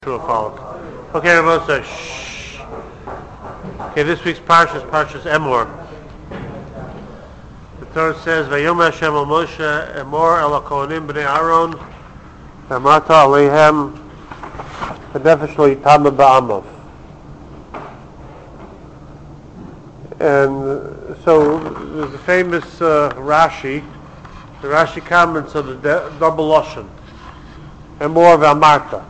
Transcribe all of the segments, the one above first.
True or false? Okay, Rabosa. Shh. Okay, this week's parsha is Parshas Emor. The Torah says, "Vayom Hashem al Moshe Emor el Kohanim b'nei Aaron v'amata aleihem v'nefesh lo yitama ba'amav." And so there's a famous Rashi. The Rashi comments on the double lashon, Emor v'amarta.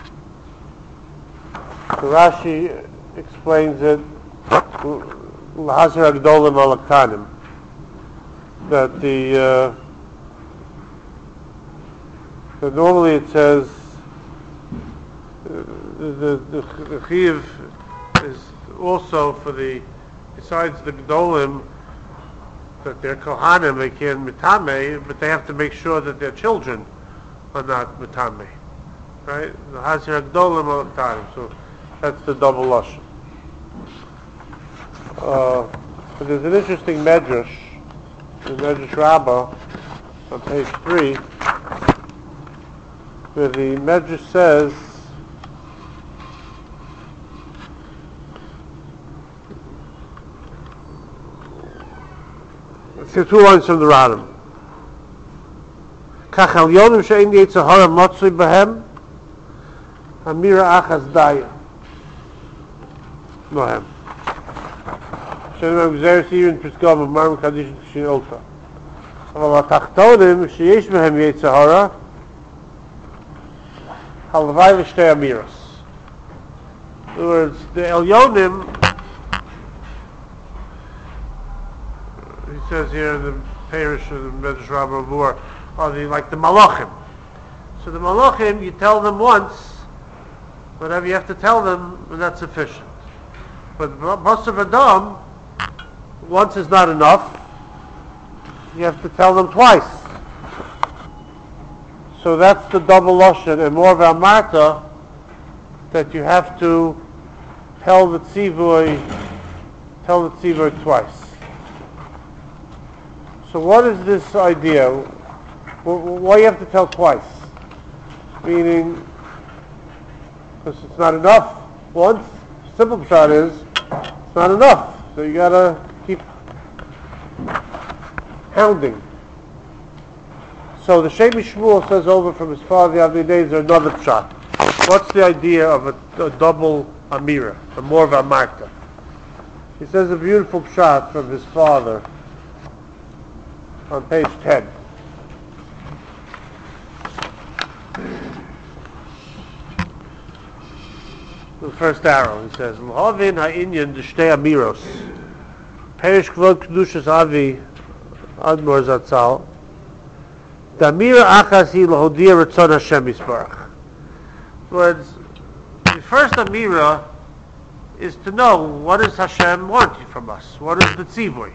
The Rashi explains it L'Hazir Agdolim Alaktanim, that that normally it says the Chiv is also for the, besides the Gdolim, that they're Kohanim, they can Mitame, but they have to make sure that their children are not Mitame, right? The Hazir Agdolim Alaktanim. So that's the double lashon. But there's an interesting medrash, the Medrash Rabbah, on page 3, where the medrash says, it's 2 lines from the Rambam. Kach al yonim she'in yetzer hara matzui b'hem, amira achas daya. Nohem. Shem gzeres even Piskov of Marm Kaddish Shin Ultra. Aval HaTachtonim sheyesh behem yetzer hara halavai v'shtei amiros. In other words, the Elyonim, he says here in the parish of the Medrash Rabbah Vur, are like the Malachim. So the Malachim, you tell them once, whatever you have to tell them, and that's sufficient. But Basar Adam, once is not enough. You have to tell them twice. So that's the double lashon, and more v'amarta, that you have to tell the tzivui twice. So what is this idea? Why you have to tell twice? Meaning, because it's not enough once. Simple shot is, it's not enough. So you gotta keep hounding. So the Shemi Shmuel says over from his father the other days, there's another pshat. What's the idea of a double amira, a more of a marta? He says a beautiful pshat from his father on page 10. The first arrow, he says, L'hovin ha'inyan d'shtei amiros, perish kvod kedushas avi admor zatzal, d'amira achas hi l'hodia ratzon Hashem yisbarach. In other words, the first amira is to know what does Hashem want from us. What is the tzivui?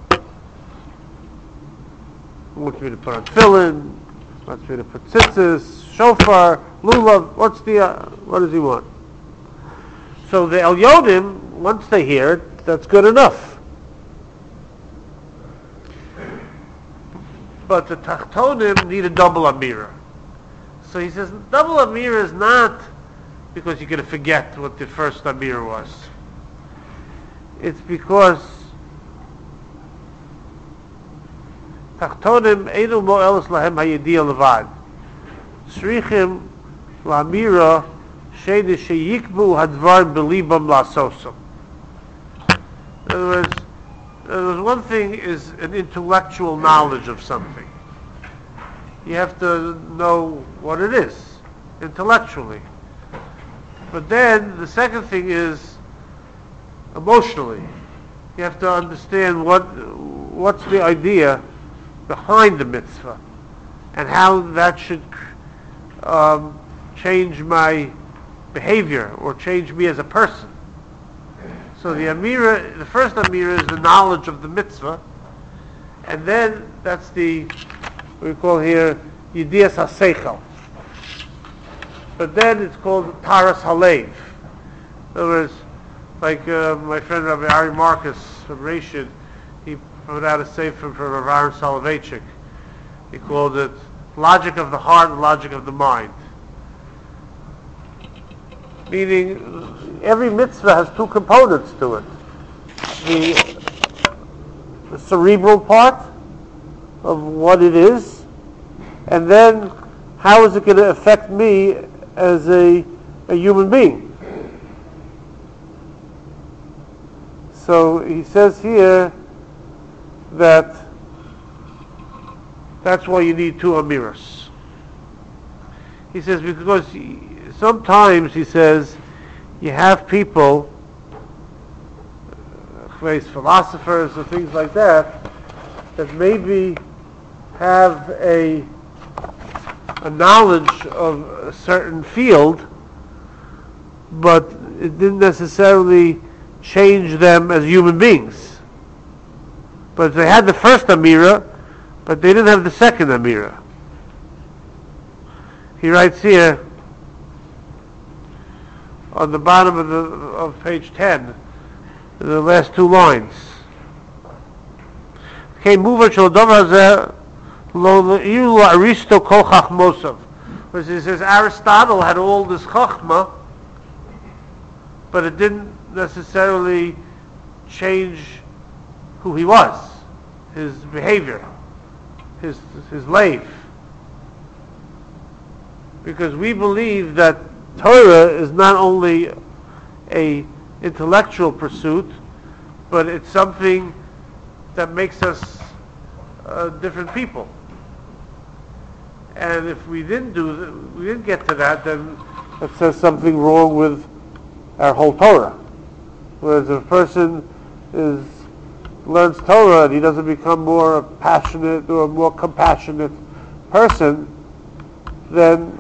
He wants me to put on tefillin, wants me to put tzitzis, shofar, lulav. What does he want? So the Elyonim, once they hear it, that's good enough. But the Tachtonim need a double Amira. So he says, double Amira is not because you're going to forget what the first Amira was. It's because Tachtonim einu mo elos lahem hayediyah levad. Srichim la'amira Sheda sheyikbu hadvar belibam lasosam. In other words, one thing is an intellectual knowledge of something. You have to know what it is intellectually. But then the second thing is emotionally. You have to understand what's the idea behind the mitzvah and how that should change my behavior or change me as a person. So the first amira is the knowledge of the mitzvah, and then that's what we call here yedias haseichel. But then it's called taras halev. In other words, like my friend Rabbi Ari Marcus from Rashid, he put out a sefer from Rav Aaron Soloveitchik. He called it logic of the heart and logic of the mind. Meaning, every mitzvah has two components to it. The cerebral part of what it is, and then how is it going to affect me as a human being. So he says here that that's why you need two amiras. He says because sometimes, he says, you have people, philosophers or things like that, that maybe have a knowledge of a certain field, but it didn't necessarily change them as human beings. But they had the first Amira, but they didn't have the second Amira. He writes here on the bottom of page 10, the last two lines. Because he says Aristotle had all this chachma, but it didn't necessarily change who he was, his behavior, his life. Because we believe that Torah is not only a intellectual pursuit, but it's something that makes us different people. And if we didn't get to that, then that says something wrong with our whole Torah. Whereas if a person learns Torah and he doesn't become more passionate or a more compassionate person, then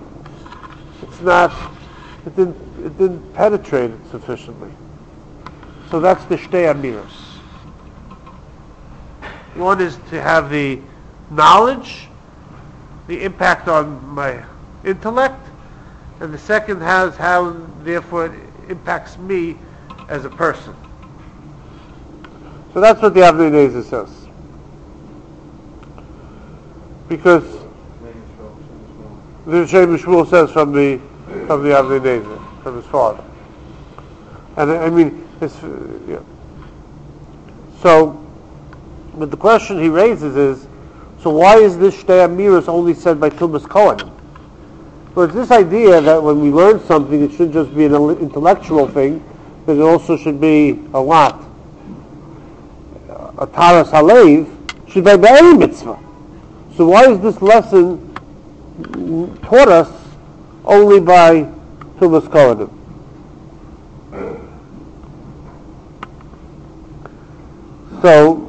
it didn't penetrate it sufficiently. So that's the Shtei Amiros. One is to have the knowledge, the impact on my intellect, and the second has how, therefore, it impacts me as a person. So that's what the Avnei Nezer says. Because the Shem Shmuel says from the Avnei Nezer, from his father. And I mean, so, but the question he raises is, so why is this Shtei Amiros only said by Tumas Kohanim? Well, it's this idea that when we learn something, it shouldn't just be an intellectual thing, but it also should be a lot. A Taras Halev should be by any mitzvah. So why is this lesson taught us only by Tumas Kohanim? So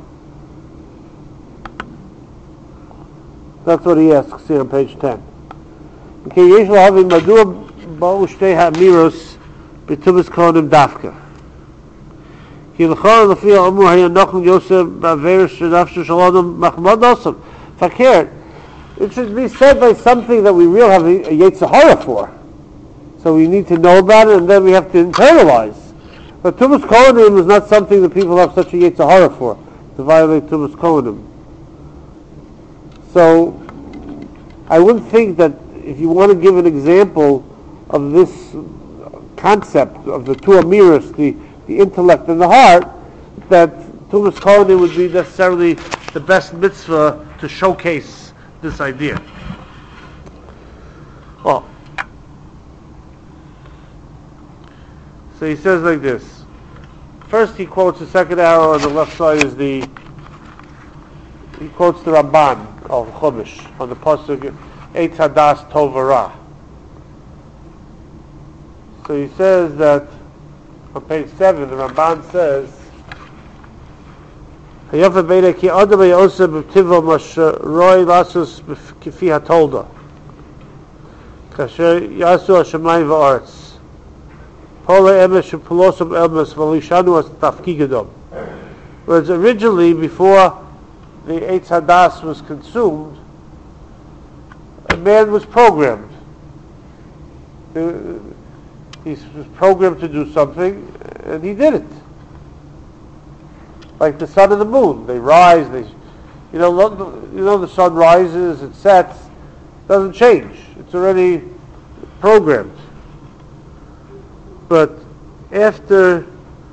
that's what he asks here on page 10. Okay, yesh lahavin madua ba'u shtei ha'amiros b'tumas kohanim dafka. Ki l'chor lefi ha'amur haya nochum yosef ba'aver shenafshu shalom machmad nosam. Fakir, it should be said by something that we really have a Yetzer Hara for. So we need to know about it and then we have to internalize. But Tumas Kohanim is not something that people have such a Yetzer Hara for, to violate Tumas Kohanim. So I wouldn't think that if you want to give an example of this concept of the two Amiros, the intellect and the heart, that Tumas Kohanim would be necessarily the best mitzvah to showcase this idea. Well, so he says like this. First he quotes the second arrow on the left side he quotes the Ramban of Chumash on the pasuk Eitz Hadas Tov V'Ra. So he says that on page 7 the Ramban says Hayafa Beina Ki Adam Yosef B'Tivo Mash Roy Lasus Kifi HaTolda Kasher Yasu HaShemayim V'Aretz Whereas originally, before the Eitz Hadas was consumed, a man was programmed. He was programmed to do something, and he did it. Like the sun and the moon, they rise. The sun rises, it sets, doesn't change. It's already programmed. But after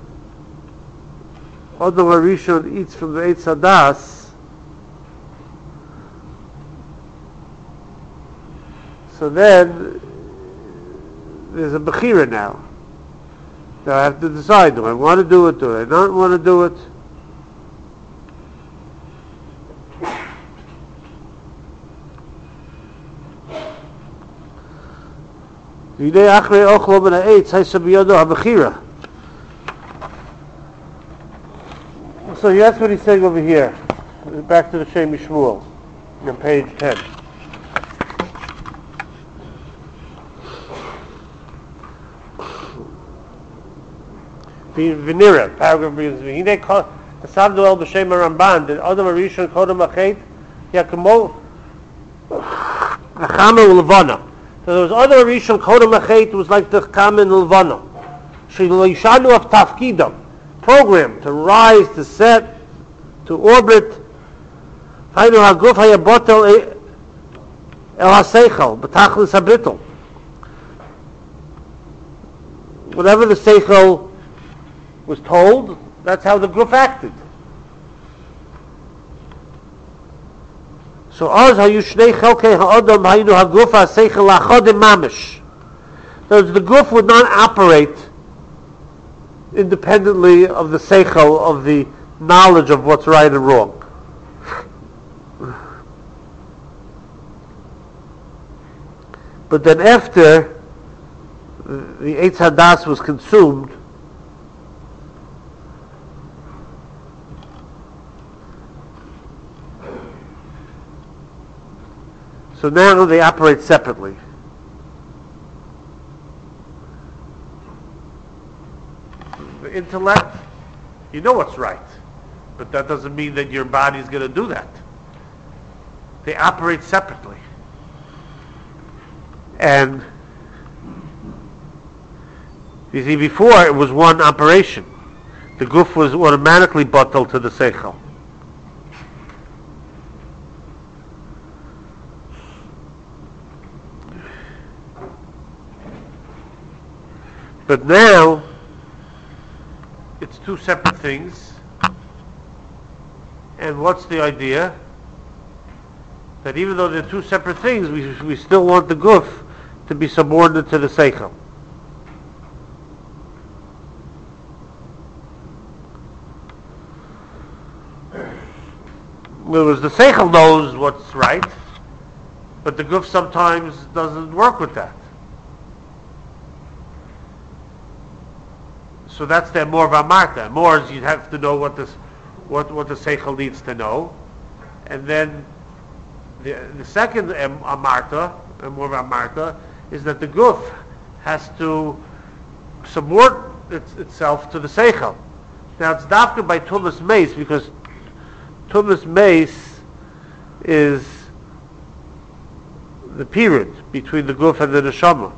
Adam HaRishon eats from the Eitz Hadas, so then there's a Bechira now. So I have to decide, do I want to do it, do I not want to do it? So that's what he's saying over here. Back to the Shem Shmuel on page 10. Venira, paragraph begins. V'hinei kasavdu el b'shem Ramban. The Adam HaRishon kodem achet yakamo achama u'levana. So there was Adam HaRishon kodem achet was like the chama and levana. Shelo yishanu of tafkidam, programmed to rise, to set, to orbit. Haynu haguf hayabotel el haseichel b'tachlis habitul. Whatever the seichel was told, that's how the guf acted. So az hayu shnei chelkei ha'adam haynu haguf ha'seichel achadim mamish. The guf would not operate independently of the seichel, of the knowledge of what's right and wrong. But then after the Eitz Hadas was consumed, so now they operate separately. The intellect, you know what's right, but that doesn't mean that your body's going to do that. They operate separately. And you see, before it was one operation. The guf was automatically batal to the seichel. But now, it's two separate things. And what's the idea? That even though they're two separate things, we still want the guf to be subordinate to the seichel. Whereas the seichel knows what's right, but the guf sometimes doesn't work with that. So that's the more of amarta. More is you have to know what the seichel needs to know, and then the second amarta, more of amarta, is that the guf has to subordinate itself to the seichel. Now it's dafka by tumas meis, because tumas meis is the period between the guf and the neshama.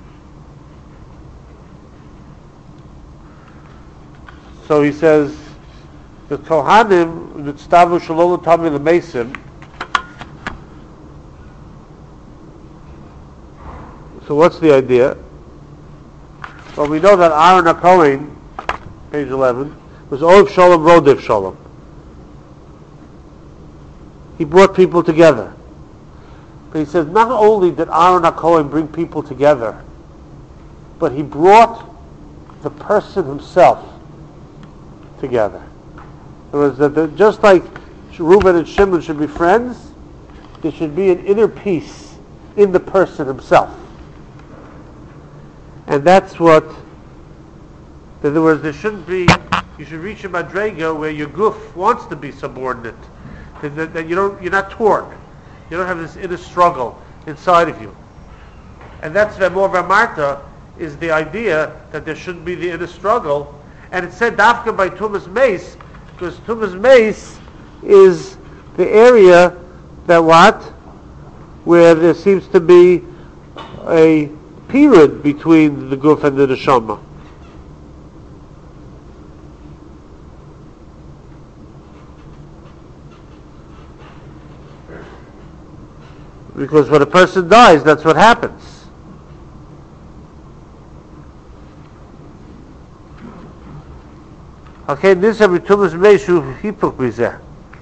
So he says, the Kohanim, Nitztavu Shalom Tami the Mason. So what's the idea? Well, we know that Aaron HaKohen, page 11, was Oiv Shalom, Rodef Shalom. He brought people together. But he says, not only did Aaron HaKohen bring people together, but he brought the person himself together. In other words, that just like Reuben and Shimon should be friends, there should be an inner peace in the person himself. And that's what, in other words, there shouldn't be, you should reach a madrega where your guf wants to be subordinate, that you're not torn. You don't have this inner struggle inside of you. And that's Vemor Vamarta, is the idea that there shouldn't be the inner struggle. And it's said dafka by Tumas Meis, because Tumas Meis is the area that where there seems to be a period between the guf and the neshama. Because when a person dies, that's what happens. Okay, this is Tumas Meishu Hipuk Bizeh.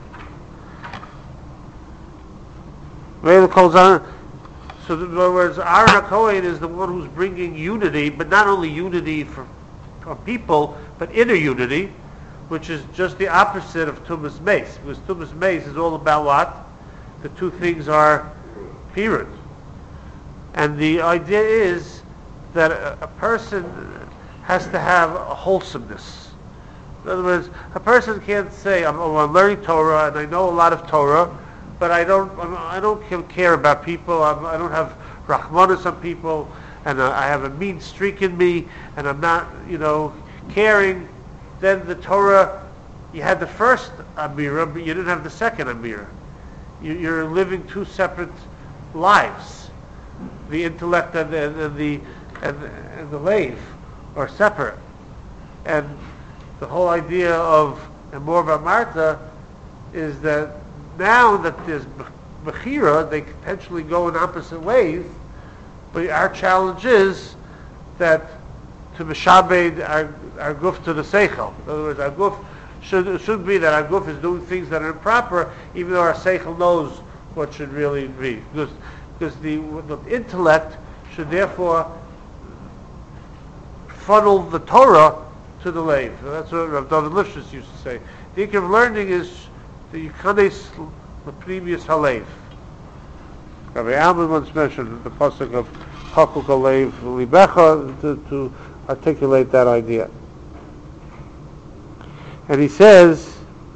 So in other words, Aaron HaKohen is the one who's bringing unity, but not only unity for people, but inner unity, which is just the opposite of Tumas Meis. Because Tumas Meis is all about what? The two things are pirud. And the idea is that a person has to have a wholesomeness. In other words, a person can't say, I'm learning Torah and I know a lot of Torah, but I don't care about people. I don't have rachmanis on people, and I have a mean streak in me, and I'm not, caring. Then the Torah, you had the first Amira, but you didn't have the second Amira. You're living two separate lives. The intellect and the lave are separate, and the whole idea of Emor V'Amarta is that now that there's Bechira, they potentially go in opposite ways, but our challenge is that to Meshabed our guf to the Seichel. In other words, our guf should be that our guf is doing things that are improper, even though our Seichel knows what should really be. Because the intellect should therefore funnel the Torah to the lave. That's what Rav David Lifshitz used to say. The ikar of learning is the Yikanes the previous Halev. Rabbi Alman once mentioned the pasuk of Hakuk Halev Libecha to articulate that idea. And he says,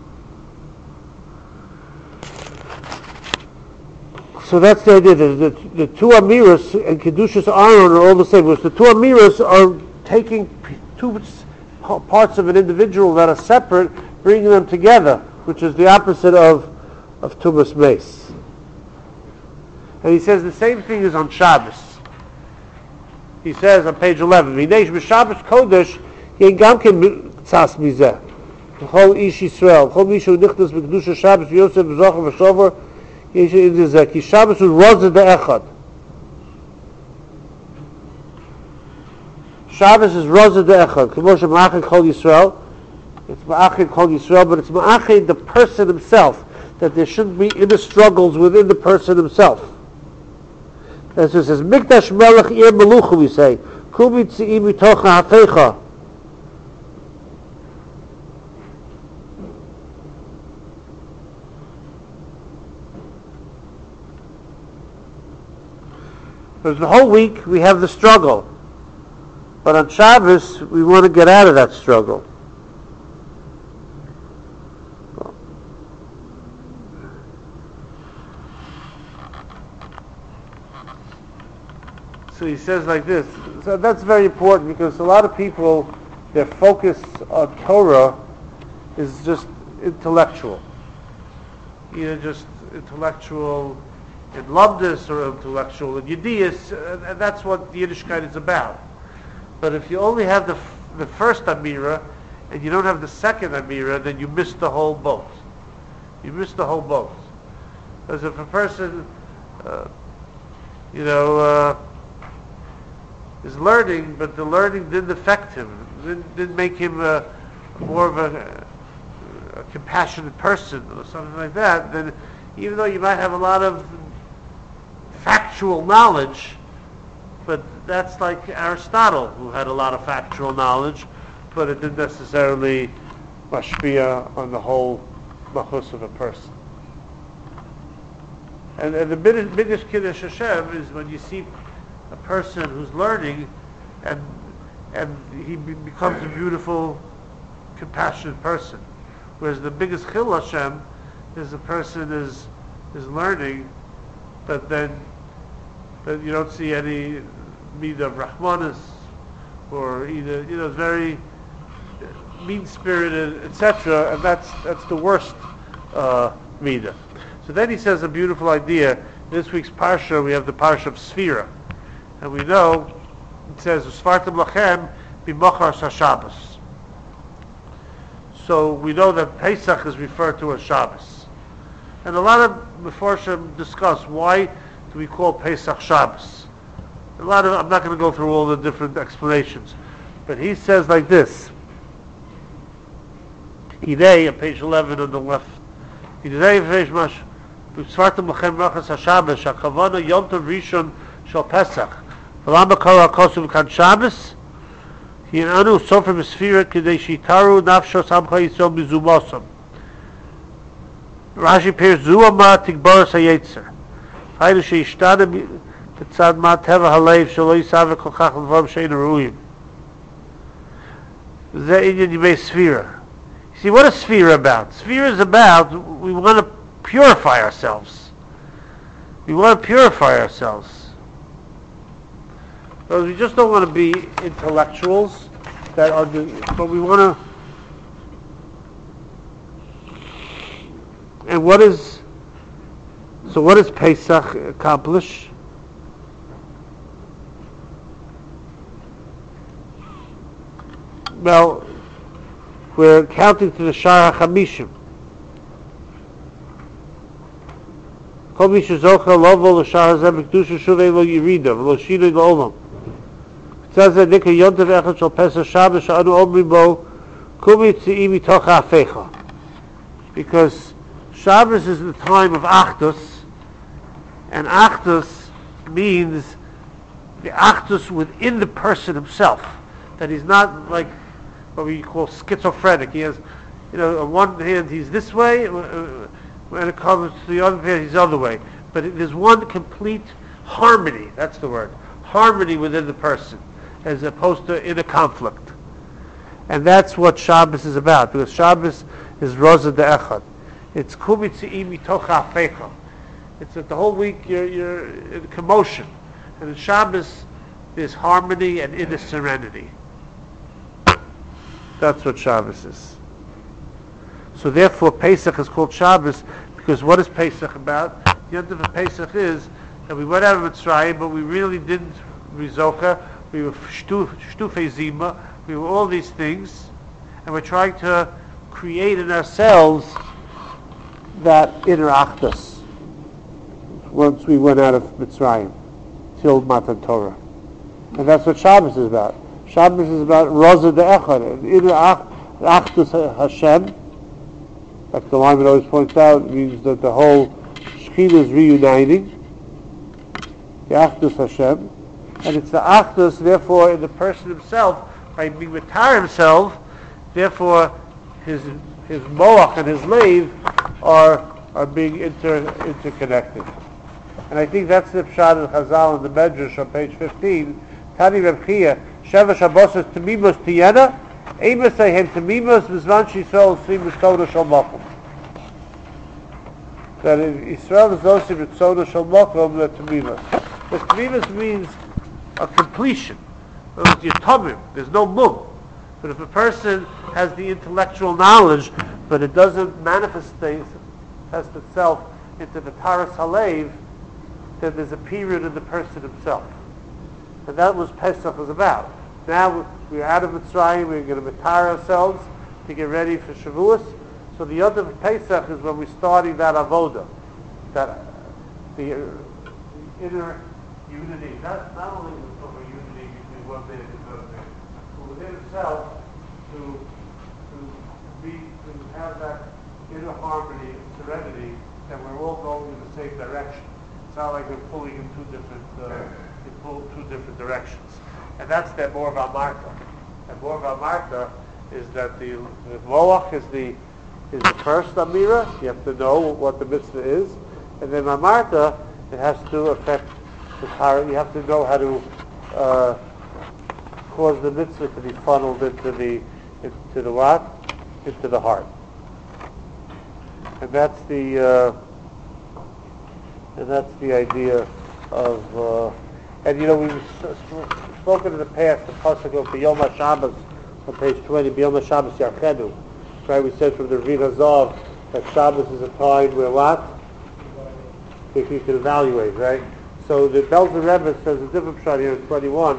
so that's the idea. The two Amiras and Kedushas Aaron are all the same. Because the two Amiras are taking two parts of an individual that are separate, bringing them together, which is the opposite of Tumas Meis. And he says the same thing is on Shabbos. He says on page 11, V'neish b'Shabbos Kodesh yen gam ken tzas mizeh. V'chol ish Yisrael. V'chol mishu nichnas b'kedusha Shabbos v'yosef v'zocher v'shover yesh in zeh. Ki Shabbos is rozeh de'echad. Shabbos is rozeh de'echad. K'mo she'ma'achid chol Yisrael. It's ma'achid chol Yisrael, but it's ma'achid the person himself. That there shouldn't be inner struggles within the person himself. As it says, Mikdash Melech Ir Melucha, we say, Kubi Tzi'i Mitocha Hafecha. Because the whole week we have the struggle. But on Shabbos, we want to get out of that struggle. So he says like this. So that's very important because a lot of people, their focus on Torah is just intellectual. Either just intellectual in Lumdus or intellectual in Yediyas, and that's what the Yiddishkeit is about. But if you only have the first Amira and you don't have the second Amira, then you miss the whole boat. You miss the whole boat. Because if a person, is learning, but the learning didn't affect him, didn't make him more of a compassionate person or something like that, then even though you might have a lot of factual knowledge, but that's like Aristotle, who had a lot of factual knowledge, but it didn't necessarily mashpia on the whole machus of a person. And the biggest Kiddush Hashem is when you see a person who's learning and he becomes a beautiful, compassionate person. Whereas the biggest Chil Hashem is a person is learning, but you don't see any midah of Rahmanis, or either very mean-spirited, etc. And that's the worst midah. So then he says a beautiful idea. This week's parsha, we have the parsha of Sfira. And we know, it says, Usfartim lachem b'mochar Shabbos. So we know that Pesach is referred to as Shabbos. And a lot of Meforshim discuss why do we call Pesach Shabbos. I'm not going to go through all the different explanations. But he says like this. Hidei, on page 11 on the left. Hidei, page mash, Svartim Lachem Rachas HaShabbos, HaKavana Yom Tov Rishon Shal Pesach. V'lama kol HaKosuv Kan Shabbos, Hinanu Sofer Mesfira Kidei Shitaru Nafshos Amcha Yisrael Mizumosam. Rashi pairs Zuama Tigboros HaYetzer. Haydu Sheishtana B'tzad Ma Teva Halev Shalo Yisaveh Kol Chach L'vam Shein Ruim. Zeh Inyan Yimei Sfira. See, what is Sfira about? Sfira is about, we want to purify ourselves. We want to purify ourselves. Because we just don't want to be intellectuals that are, but we want to. And what does Pesach accomplish? Well, we're counting to the Shar HaChamishim. Kol mi shezocha lovo l'shar hazeh b'kedusha shuvei lo yirida v'lo shinoi l'olam. Tzad zeh nika yontav echad shel Pesach Shabbos she'anu omrim bo kumi tzi'i mitoch ha'afecha. Because Shabbos is the time of Achdus, and Achdus means the Achdus within the person himself. That he's not like what we call schizophrenic. He has, on one hand he's this way, when it comes to the other hand he's the other way. But there's one complete harmony, that's the word, harmony within the person, as opposed to in a conflict. And that's what Shabbos is about, because Shabbos is Roza De'echad. It's Kumitzi'i Mitoch Ha'afecha. It's that the whole week you're in commotion. And in Shabbos there's harmony and inner serenity. That's what Shabbos is. So therefore Pesach is called Shabbos, because what is Pesach about? The end of Pesach is that we went out of Mitzrayim, but we really didn't rizoka, we were shtufei zima, we were all these things, and we're trying to create in ourselves that inner achdus once we went out of Mitzrayim till Matan Torah. And that's what Shabbos is about. Shabbos is about Roza De'echad, inner achdus Hashem. Like the Lyman always points out, it means that the whole Shekhinah is reuniting, the Achdus Hashem, and it's the Achdus, therefore, in the person himself, by being Matar himself, therefore, his Moach and his Leiv are being interconnected. And I think that's the Pshat of Chazal in the Medrash on page 15. Tani Reb Chia, Sheva Shabbos Temimos Tiyena, Eimos Eihem Temimos Mizman Sh'Yisrael Sim B'Tzona Shal Makom. That Yisrael is also B'Tzona Shal Makom, the Temimos. The Temimos means a completion. It's Yatomim. There's no mum. But if a person has the intellectual knowledge, but it doesn't manifest itself into the Taras Halev, then there's a period in the person himself. And that was Pesach was about. Now we're out of Mitzrayim, we're going to matar ourselves to get ready for Shavuos. So the other Pesach is when we're starting that avoda, that the inner unity. Not only the sort of unity between one man and another man, but within itself to have that inner harmony and serenity that we're all going in the same direction. It's not like we're pulling in two different directions. And that's the Morva Marta. And Morva Marta is that the Moach is the first Amira. You have to know what the mitzvah is. And then Marta, it has to affect the Torah. You have to know how to cause the mitzvah to be funneled into the what? Into the heart. And that's the idea of. And we've spoken in the past the pasuk of B'Yom HaShabbos on page 20. B'Yom HaShabbos Yarchenu. Right? We said from the Rin Hazav that Shabbos is a time where what? If you can evaluate, right? So the Belzer Rebbe says a different pshat here in 21.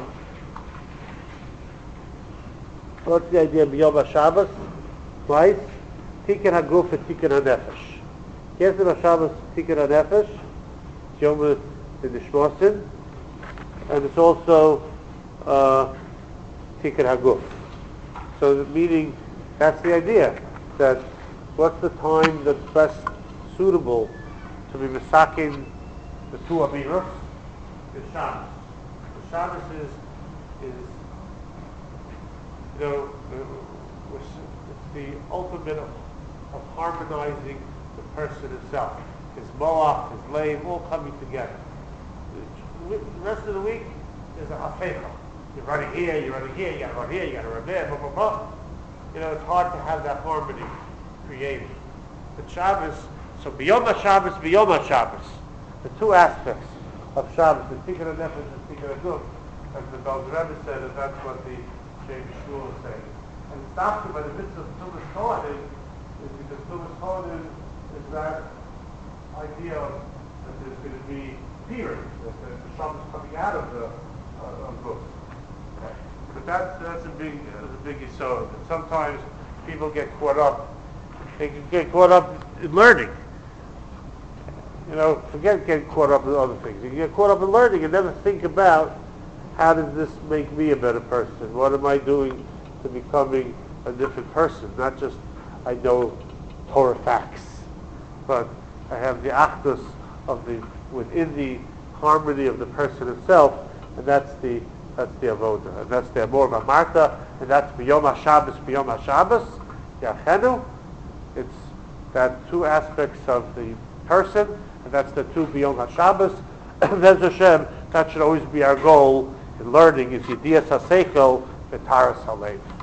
What's the idea of B'Yom HaShabbos? Twice. Tikkun HaGuf and Tikkun HaNefesh. Kesef HaShabbos Tikkun HaNefesh. It's Yom HaNishmosin. And it's also Tikkun HaGuf. So meaning, that's the idea. that what's the time that's best suitable to be misakin the two amirus? Is Shabbos. The Shabbos is it's the ultimate of harmonizing the person himself. His moach, his lave, all coming together. The rest of the week is a hafecha. You're running here, you gotta run here, you gotta run there, blah, blah, blah. It's hard to have that harmony created. But Shabbos, so B'yom HaShabbos, the two aspects of Shabbos, the Tikkun HaNefesh and Tikkun HaGuf, as the Belz Rebbe said, and that's what the Sheikh Shmuel is saying. And it's after by the mitzvah of Tumas Kohanim, is because Tumas Kohanim is that idea that there's going to be peering, that the Shabbos coming out of the book. But that's a big yisod. And sometimes people get caught up. They can get caught up in learning. Forget getting caught up in other things. You can get caught up in learning and never think about how does this make me a better person? What am I doing to becoming a different person? Not just I know Torah facts, but I have the achdus of within the harmony of the person itself, and that's the avoda, and that's the amor v'amarta, and that's b'yom HaShabbos, yachenu. It's that two aspects of the person, and that's the two b'yom HaShabbos. That's Hashem. That should always be our goal in learning. Is yedias haseichel v'taras halev.